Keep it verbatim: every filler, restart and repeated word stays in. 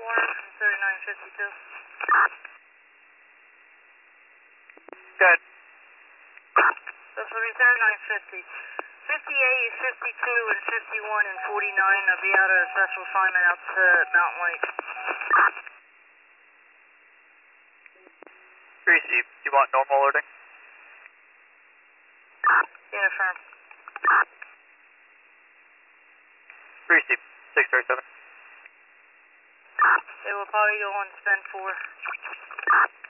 Warren from thirty-nine fifty-two. Good. This will be thirty-nine fifty. fifty-eight, fifty-two, and fifty-one and forty-nine will be out of special assignment out to Mountain Lake. Receive. Do you want normal loading? Yeah, firm. Receive. six thirty-seven. They will probably go on spend four.